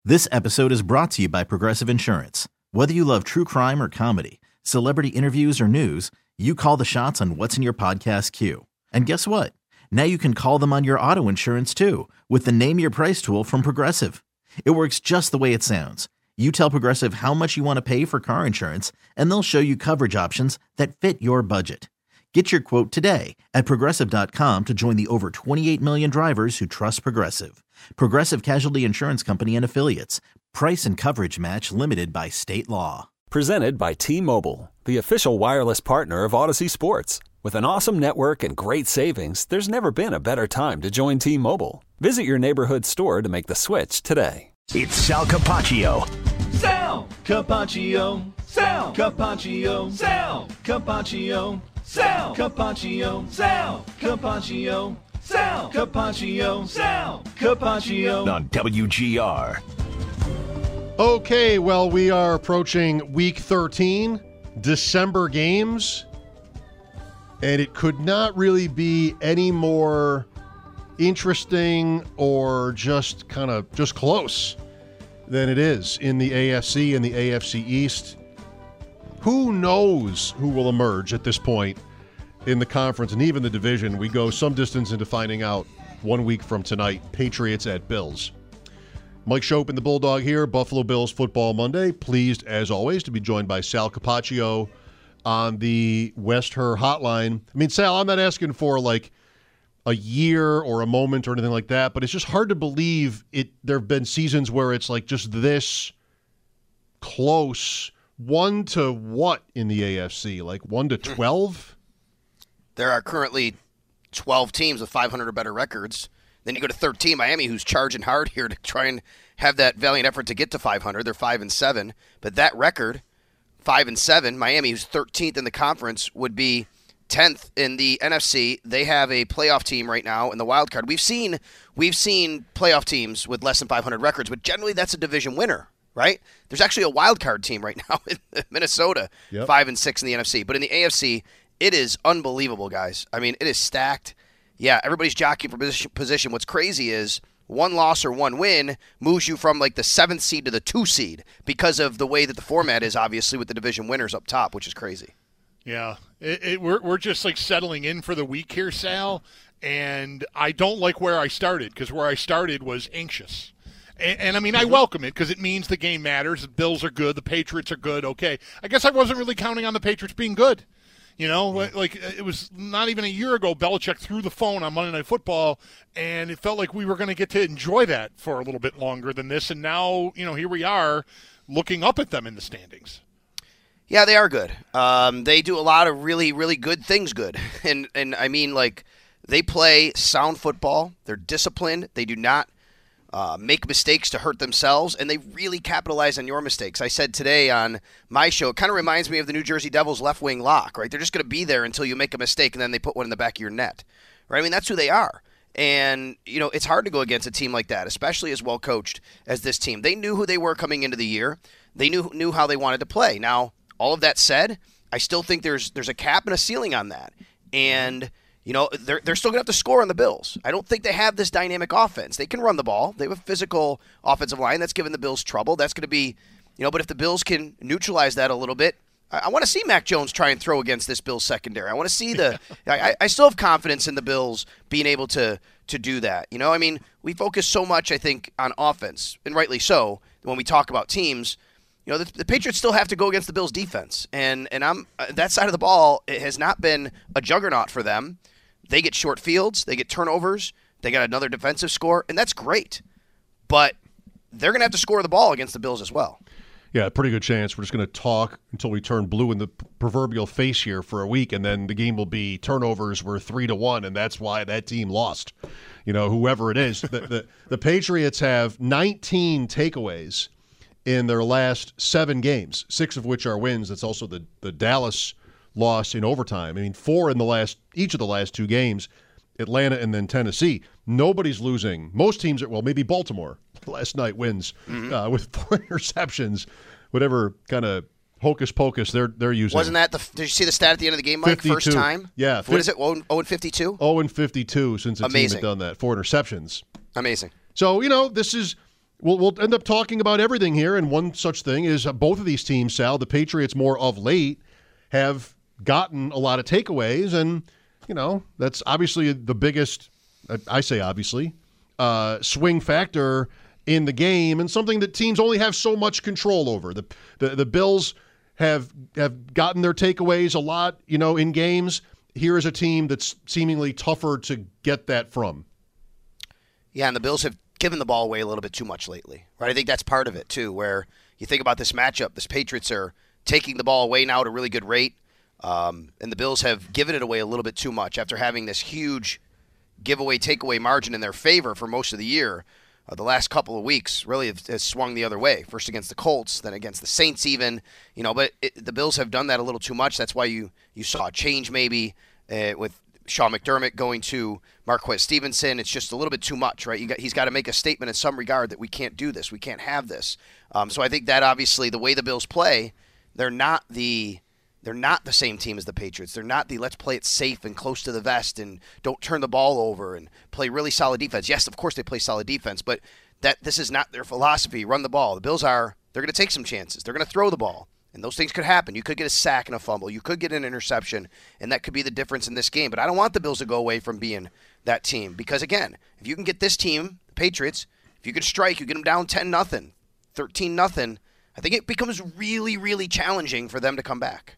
This episode is brought to you by Progressive Insurance. Whether you love true crime or comedy, celebrity interviews or news, you call the shots on what's in your podcast queue. And guess what? Now you can call them on your auto insurance too with the Name Your Price tool from Progressive. It works just the way it sounds. You tell Progressive how much you want to pay for car insurance, and they'll show you coverage options that fit your budget. Get your quote today at Progressive.com to join the over 28 million drivers who trust Progressive. Progressive Casualty Insurance Company and Affiliates. Price and coverage match limited by state law. Presented by T-Mobile, the official wireless partner of Odyssey Sports. With an awesome network and great savings, there's never been a better time to join T-Mobile. Visit your neighborhood store to make the switch today. It's Sal Capaccio. Sal Capaccio. Sal Capaccio. Sal Capaccio. Sal Capaccio. Sal Capaccio. Sal Capaccio. Sal Capaccio. On WGR. Okay, well, we are approaching week 13, December games, and it could not really be any more interesting or just close than it is in the AFC and the AFC East. Who knows who will emerge at this point in the conference and even the division? We go some distance into finding out 1 week from tonight. Patriots at Bills. Mike Schopp and the Bulldog here, Buffalo Bills Football Monday. Pleased, as always, to be joined by Sal Capaccio on the West Her hotline. I mean, Sal, I'm not asking for like a year or a moment or anything like that, but it's just hard to believe it. There have been seasons where it's like just this close. 1 to what in the AFC? Like 1 to 12? There are currently 12 teams with 500 or better records. Then you go to 13, Miami, who's charging hard here to try and have that valiant effort to get to 500. They're 5-7, but that record, 5-7, Miami, who's 13th in the conference, would be 10th in the NFC. They have a playoff team right now in the wild card. We've seen playoff teams with less than 500 records, but generally that's a division winner, right? There's actually a wild card team right now in Minnesota, 5-6 in the NFC. But in the AFC, it is unbelievable, guys. I mean, it is stacked. Yeah, everybody's jockeying for position. What's crazy is one loss or one win moves you from like the 7th seed to the 2 seed because of the way that the format is, obviously, with the division winners up top, which is crazy. Yeah, we're just like settling in for the week here, Sal, and I don't like where I started because where I started was anxious. And I mean, I welcome it because it means the game matters. The Bills are good. The Patriots are good. Okay, I guess I wasn't really counting on the Patriots being good. You know, like it was not even a year ago, Belichick threw the phone on Monday Night Football, and it felt like we were going to get to enjoy that for a little bit longer than this. And now, you know, here we are looking up at them in the standings. Yeah, they are good. They do a lot of really, really good things good. And I mean, like, they play sound football. They're disciplined. They do not make mistakes to hurt themselves, and they really capitalize on your mistakes. I said today on my show, it kind of reminds me of the New Jersey Devils left wing lock, right? They're just going to be there until you make a mistake, and then they put one in the back of your net, right? I mean, that's who they are. And, you know, it's hard to go against a team like that, especially as well coached as this team. They knew who they were coming into the year. They knew how they wanted to play. Now, all of that said, I still think there's a cap and a ceiling on that. And you know, they're still going to have to score on the Bills. I don't think they have this dynamic offense. They can run the ball. They have a physical offensive line. That's given the Bills trouble. That's going to be, you know, but if the Bills can neutralize that a little bit, I want to see Mac Jones try and throw against this Bills secondary. I want to see I still have confidence in the Bills being able to do that. You know, I mean, we focus so much, I think, on offense, and rightly so, when we talk about teams. You know, the Patriots still have to go against the Bills' defense. And I'm that side of the ball, it has not been a juggernaut for them. They get short fields, they get turnovers, they got another defensive score, and that's great. But they're going to have to score the ball against the Bills as well. Yeah, pretty good chance. We're just going to talk until we turn blue in the proverbial face here for a week, and then the game will be turnovers were 3-1, and that's why that team lost. You know, whoever it is. The Patriots have 19 takeaways in their last 7 games, 6 of which are wins. That's also the Dallas loss in overtime. I mean, 4 in each of the last 2 games, Atlanta and then Tennessee. Nobody's losing. Most teams are, well, maybe Baltimore last night wins with 4 interceptions, whatever kind of hocus pocus they're using. Wasn't that did you see the stat at the end of the game, Mike? 52. First time? Yeah. What is it, 0-52? 0-52 since the team had done that. 4 interceptions. Amazing. So, you know, this is we'll end up talking about everything here, and one such thing is both of these teams, Sal, the Patriots more of late, have gotten a lot of takeaways, and, that's obviously the biggest, I say obviously, swing factor in the game, and something that teams only have so much control over. The Bills have gotten their takeaways a lot, in games. Here is a team that's seemingly tougher to get that from. Yeah, and the Bills have given the ball away a little bit too much lately, right? I think that's part of it, too, where you think about this matchup. The Patriots are taking the ball away now at a really good rate, and the Bills have given it away a little bit too much after having this huge giveaway, takeaway margin in their favor for most of the year. The last couple of weeks really has swung the other way. First against the Colts, then against the Saints even. But the Bills have done that a little too much. That's why you saw a change maybe with Sean McDermott going to Marquez Stevenson. It's just a little bit too much, right? He's got to make a statement in some regard that we can't do this. We can't have this. So I think that obviously the way the Bills play, they're not the same team as the Patriots. They're not the let's play it safe and close to the vest and don't turn the ball over and play really solid defense. Yes, of course they play solid defense, but this is not their philosophy. Run the ball. The Bills they're going to take some chances. They're going to throw the ball. And those things could happen. You could get a sack and a fumble. You could get an interception, and that could be the difference in this game. But I don't want the Bills to go away from being that team because, again, if you can get this team, the Patriots, if you can strike, you get them down 10-0, 13-0, I think it becomes really, really challenging for them to come back.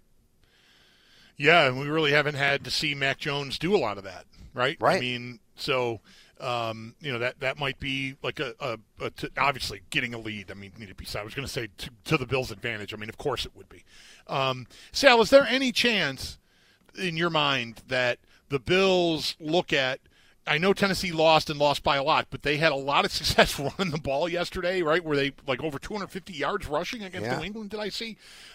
Yeah, and we really haven't had to see Mac Jones do a lot of that, right? Right. I mean, so that might be like obviously getting a lead. I mean, I was going to say to the Bills' advantage. I mean, of course it would be. Sal, is there any chance in your mind that the Bills look at? I know Tennessee lost by a lot, but they had a lot of success running the ball yesterday, right? Where they like over 250 yards rushing against New England? Did I see?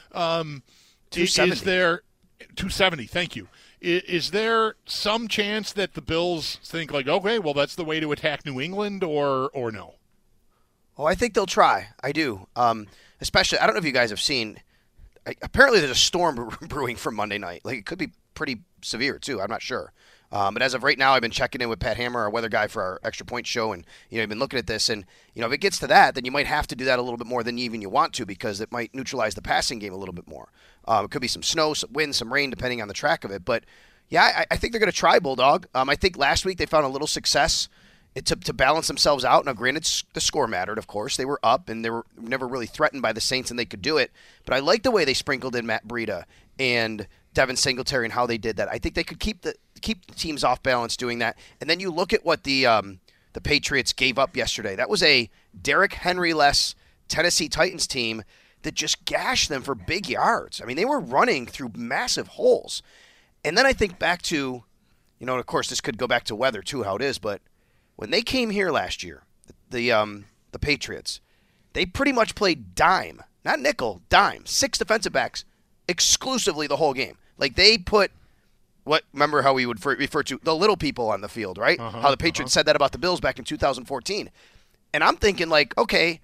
270. Is there 270? Thank you. Is there some chance that the Bills think like, okay, well, that's the way to attack New England, or no? Oh, I think they'll try. I do. Especially, I don't know if you guys have seen. Apparently, there's a storm brewing for Monday night. Like it could be pretty severe too. I'm not sure. But as of right now, I've been checking in with Pat Hammer, our weather guy for our Extra Point show, and I've been looking at this. And if it gets to that, then you might have to do that a little bit more than you want to because it might neutralize the passing game a little bit more. It could be some snow, some wind, some rain, depending on the track of it. But yeah, I think they're going to try Bulldog. I think last week they found a little success to balance themselves out. Now, granted, the score mattered, of course. They were up, and they were never really threatened by the Saints, and they could do it. But I like the way they sprinkled in Matt Breida and Devin Singletary and how they did that. I think they could keep the teams off balance doing that. And then you look at what the Patriots gave up yesterday. That was a Derrick Henry-less Tennessee Titans team that just gashed them for big yards. I mean, they were running through massive holes. And then I think back to, of course, this could go back to weather too, how it is, but when they came here last year, the Patriots, they pretty much played dime, not nickel, dime, 6 defensive backs exclusively the whole game. Like they put remember how we would refer to the little people on the field, right? How the Patriots said that about the Bills back in 2014. And I'm thinking okay,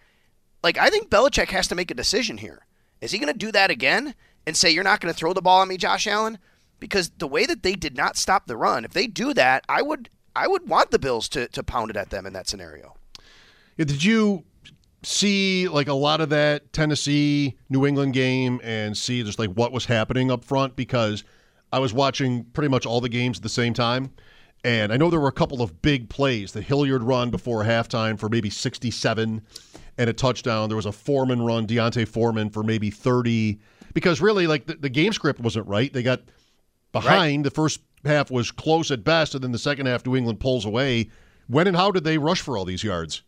I think Belichick has to make a decision here. Is he going to do that again and say, you're not going to throw the ball on me, Josh Allen? Because the way that they did not stop the run, if they do that, I would want the Bills to pound it at them in that scenario. Yeah, did you see a lot of that Tennessee New England game and see just what was happening up front? Because I was watching pretty much all the games at the same time, and I know there were a couple of big plays. The Hilliard run before halftime for maybe 67 and a touchdown. There was a Foreman run, Deontay Foreman, for maybe 30. Because really, the game script wasn't right. They got behind. Right. The first half was close at best, and then the second half, New England pulls away. When and how did they rush for all these yards?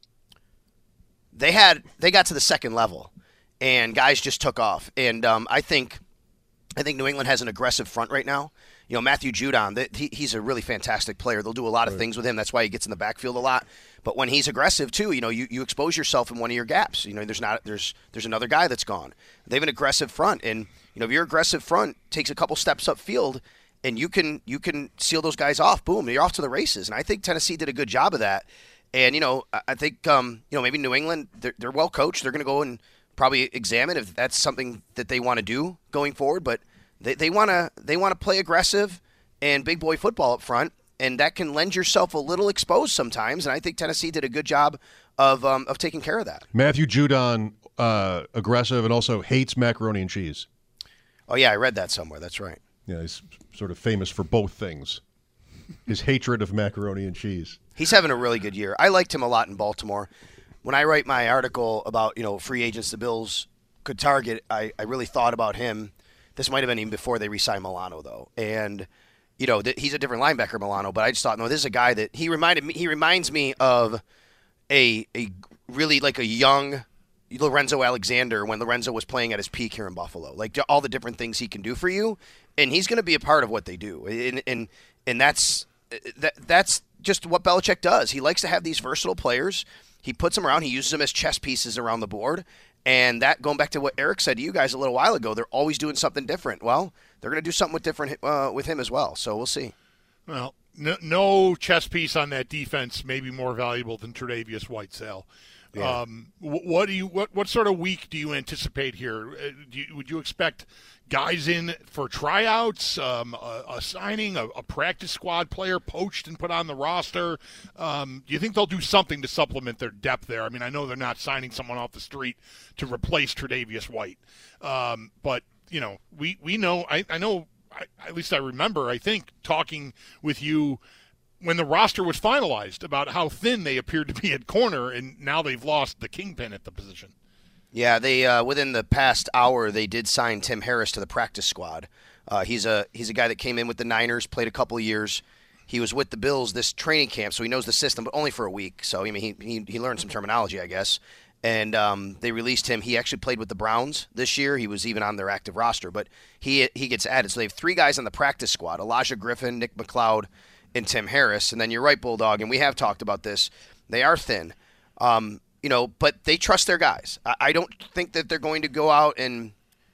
They got to the second level, and guys just took off. And I think New England has an aggressive front right now. Matthew Judon, he's a really fantastic player. They'll do a lot of things with him. That's why he gets in the backfield a lot. But when he's aggressive too, you expose yourself in one of your gaps. There's another guy that's gone. They have an aggressive front, and if your aggressive front takes a couple steps upfield, and you can seal those guys off, boom, you're off to the races. And I think Tennessee did a good job of that. And I think maybe New England, they're well coached. They're going to go and probably examine if that's something that they want to do going forward. But they want to play aggressive and big boy football up front. and that can lend yourself a little exposed sometimes. And I think Tennessee did a good job of taking care of that. Matthew Judon, aggressive and also hates macaroni and cheese. Oh, yeah, I read that somewhere. That's right. Yeah, he's sort of famous for both things. His hatred of macaroni and cheese. He's having a really good year. I liked him a lot in Baltimore. When I write my article about, free agents the Bills could target, I really thought about him. This might have been even before they re-signed Milano, though. And, he's a different linebacker, Milano, but I just thought, no, this is a guy that he reminds me of a really like a young Lorenzo Alexander when Lorenzo was playing at his peak here in Buffalo. Like all the different things he can do for you, and he's going to be a part of what they do. And that's just what Belichick does. He likes to have these versatile players. He puts them around. He uses them as chess pieces around the board. And that, going back to what Eric said to you guys a little while ago, they're always doing something different. Well, they're going to do something different with him as well. So we'll see. Well, no chess piece on that defense may be more valuable than Tre'Davious White, Sal. Yeah. What sort of week do you anticipate here? Would you expect guys in for tryouts, a signing, a practice squad player poached and put on the roster? Do you think they'll do something to supplement their depth there? I mean, I know they're not signing someone off the street to replace Tre'Davious White, but we know. I know. At least I remember. I think talking with you when the roster was finalized about how thin they appeared to be at corner, and now they've lost the kingpin at the position. Yeah, they within the past hour they did sign Tim Harris to the practice squad. He's a guy that came in with the Niners, played a couple of years. He was with the Bills this training camp, so he knows the system, but only for a week. So I mean, he learned some terminology, I guess. And they released him. He actually played with the Browns this year. He was even on their active roster, but he gets added. So they have 3 guys on the practice squad: Elijah Griffin, Nick McLeod, and Tim Harris. And then you're right, Bulldog, and we have talked about this. They are thin, but they trust their guys. I don't think that they're going to go out and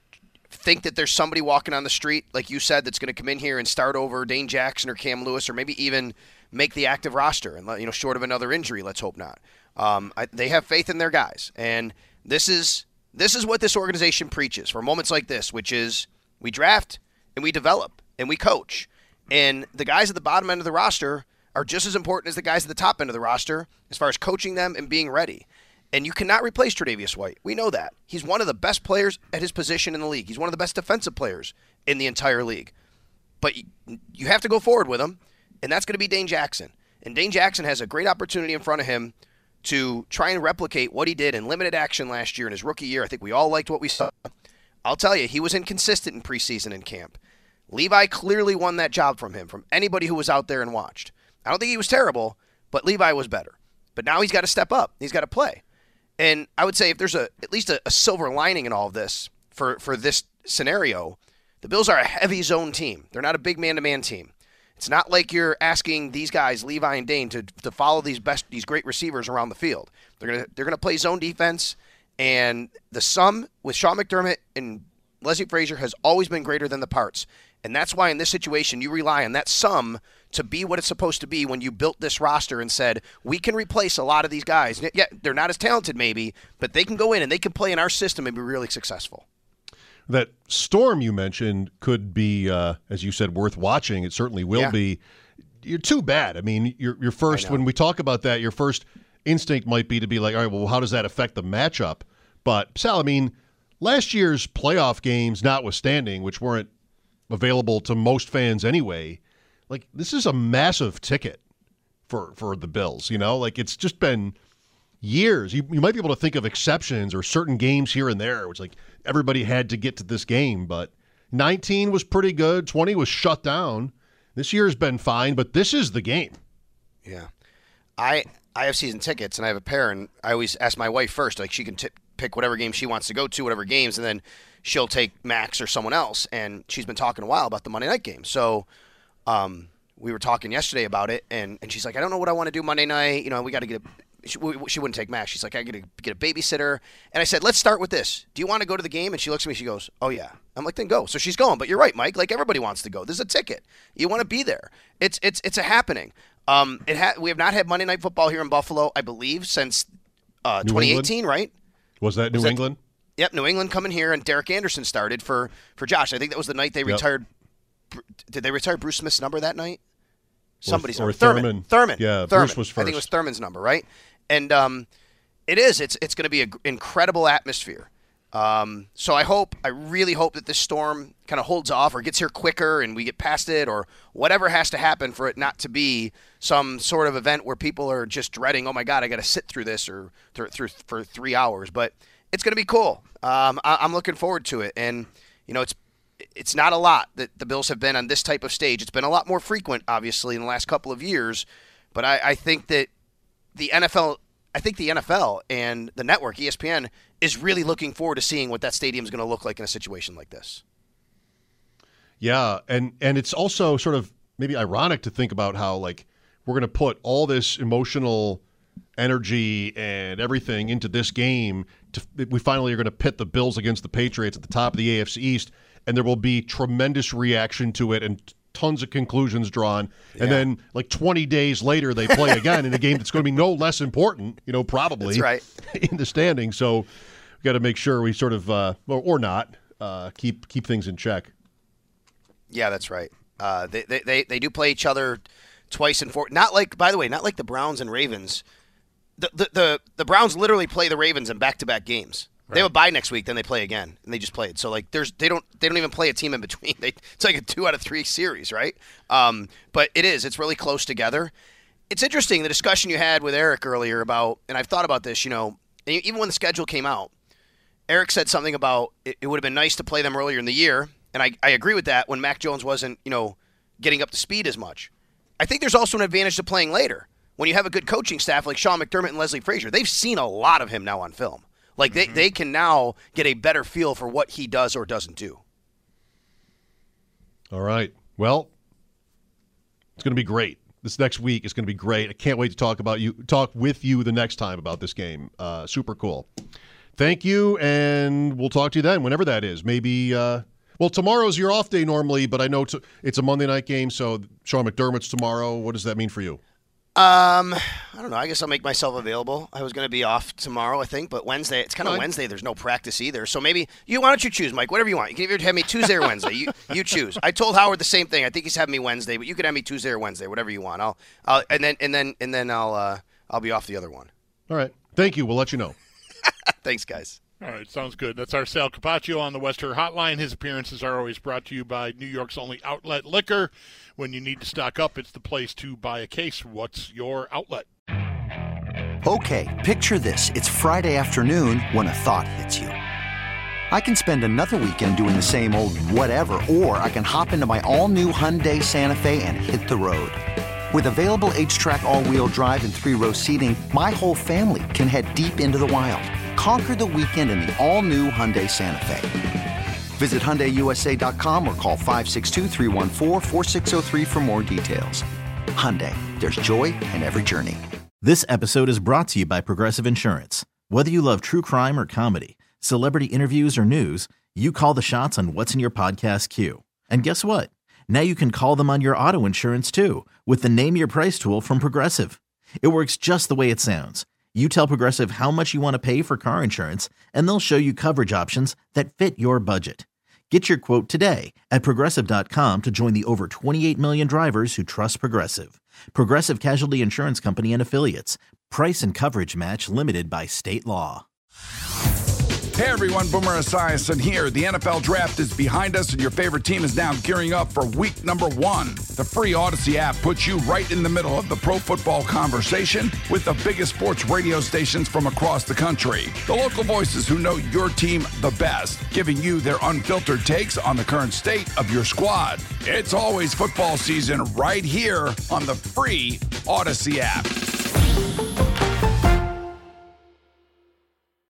think that there's somebody walking on the street, like you said, that's going to come in here and start over Dane Jackson or Cam Lewis, or maybe even make the active roster. And short of another injury, let's hope not. They have faith in their guys, and this is what this organization preaches for moments like this, which is we draft and we develop and we coach. And the guys at the bottom end of the roster are just as important as the guys at the top end of the roster as far as coaching them and being ready. And you cannot replace Tre'Davious White. We know that. He's one of the best players at his position in the league. He's one of the best defensive players in the entire league. But you have to go forward with him, and that's going to be Dane Jackson. And Dane Jackson has a great opportunity in front of him to try and replicate what he did in limited action last year in his rookie year. I think we all liked what we saw. I'll tell you, he was inconsistent in preseason and camp. Levi clearly won that job from him, from anybody who was out there and watched. I don't think he was terrible, but Levi was better. But now he's got to step up. He's got to play. And I would say if there's at least a silver lining in all of this for this scenario, the Bills are a heavy zone team. They're not a big man-to-man team. It's not like you're asking these guys, Levi and Dane, to follow these great receivers around the field. They're gonna play zone defense, and the sum with Sean McDermott and Leslie Frazier has always been greater than the parts. And that's why in this situation you rely on that sum to be what it's supposed to be when you built this roster and said, we can replace a lot of these guys. Yeah, they're not as talented maybe, but they can go in and they can play in our system and be really successful. That storm you mentioned could be, as you said, worth watching. It certainly will be. You're too bad. I mean, your first, when we talk about that, your first instinct might be to be like, all right, well, how does that affect the matchup? But, Sal, I mean, last year's playoff games notwithstanding, which weren't available to most fans anyway, like, this is a massive ticket for the Bills, Like, it's just been years. You might be able to think of exceptions or certain games here and there, which, like, everybody had to get to this game, but 19 was pretty good. 20 was shut down. This year has been fine, but this is the game. Yeah. I have season tickets, and I have a pair, and I always ask my wife first. Like, she can pick whatever game she wants to go to, whatever games, and then she'll take Max or someone else, and she's been talking a while about the Monday night game. So we were talking yesterday about it, and she's like, I don't know what I want to do Monday night. We got to get she wouldn't take Max. She's like, I got to get a babysitter. And I said, let's start with this. Do you want to go to the game? And she looks at me, she goes, oh, yeah. I'm like, then go. So she's going. But you're right, Mike. Like, everybody wants to go. There's a ticket. You want to be there. It's a happening. We have not had Monday Night Football here in Buffalo, I believe, since 2018, right? Was that New England? Yep, New England coming here, and Derek Anderson started for Josh. I think that was the night they retired. Did they retire Bruce Smith's number that night? somebody's or number. Thurman. Thurman. Yeah, Thurman. Bruce was first. I think it was Thurman's number, right? And it's going to be an incredible atmosphere. So I really hope that this storm kind of holds off or gets here quicker and we get past it or whatever has to happen for it not to be some sort of event where people are just dreading, oh my God, I got to sit through this or through for 3 hours. But it's going to be cool. I'm looking forward to it. And, it's not a lot that the Bills have been on this type of stage. It's been a lot more frequent, obviously, in the last couple of years. But I think that the NFL and the network, ESPN, is really looking forward to seeing what that stadium is going to look like in a situation like this. Yeah, and it's also sort of maybe ironic to think about how, like, we're going to put all this emotional energy and everything into this game. We finally are going to pit the Bills against the Patriots at the top of the AFC East, and there will be tremendous reaction to it and tons of conclusions drawn. Yeah. And then, like, 20 days later, they play again in a game that's going to be no less important, probably. That's right. In the standing. So we've got to make sure we sort of, or not, keep things in check. Yeah, that's right. They do play each other twice in 4. Not like the Browns and Ravens. The Browns literally play the Ravens in back-to-back games. Right. They have a bye next week, then they play again, and they just played. So like, they don't even play a team in between. It's like a 2 out of 3 series, right? But it's really close together. It's interesting the discussion you had with Eric earlier about, and I've thought about this. And even when the schedule came out, Eric said something about it would have been nice to play them earlier in the year, and I agree with that when Mac Jones wasn't getting up to speed as much. I think there's also an advantage to playing later when you have a good coaching staff like Sean McDermott and Leslie Frazier. They've seen a lot of him now on film. Like, they can now get a better feel for what he does or doesn't do. All right. Well, it's going to be great. This next week is going to be great. I can't wait to talk with you the next time about this game. Super cool. Thank you, and we'll talk to you then, whenever that is. Maybe, tomorrow's your off day normally, but I know it's a Monday night game, so Sean McDermott's tomorrow. What does that mean for you? I don't know. I guess I'll make myself available. I was going to be off tomorrow, I think, but Wednesday, it's kind of Wednesday. There's no practice either. So maybe why don't you choose, Mike? Whatever you want. You can either have me Tuesday or Wednesday. You choose. I told Howard the same thing. I think he's having me Wednesday, but you can have me Tuesday or Wednesday, whatever you want. I'll be off the other one. All right. Thank you. We'll let you know. Thanks, guys. All right, sounds good. That's our Sal Capaccio on the Western Hotline. His appearances are always brought to you by New York's only outlet liquor. When you need to stock up, it's the place to buy a case. What's your outlet? Okay, picture this. It's Friday afternoon when a thought hits you. I can spend another weekend doing the same old whatever, or I can hop into my all-new Hyundai Santa Fe and hit the road. With available H-Track all-wheel drive and 3-row seating, my whole family can head deep into the wild. Conquer the weekend in the all-new Hyundai Santa Fe. Visit HyundaiUSA.com or call 562-314-4603 for more details. Hyundai, there's joy in every journey. This episode is brought to you by Progressive Insurance. Whether you love true crime or comedy, celebrity interviews or news, you call the shots on what's in your podcast queue. And guess what? Now you can call them on your auto insurance too with the Name Your Price tool from Progressive. It works just the way it sounds. You tell Progressive how much you want to pay for car insurance, and they'll show you coverage options that fit your budget. Get your quote today at Progressive.com to join the over 28 million drivers who trust Progressive. Progressive Casualty Insurance Company and Affiliates. Price and coverage match limited by state law. Hey everyone, Boomer Esiason here. The NFL Draft is behind us and your favorite team is now gearing up for week number 1. The free Odyssey app puts you right in the middle of the pro football conversation with the biggest sports radio stations from across the country. The local voices who know your team the best, giving you their unfiltered takes on the current state of your squad. It's always football season right here on the free Odyssey app.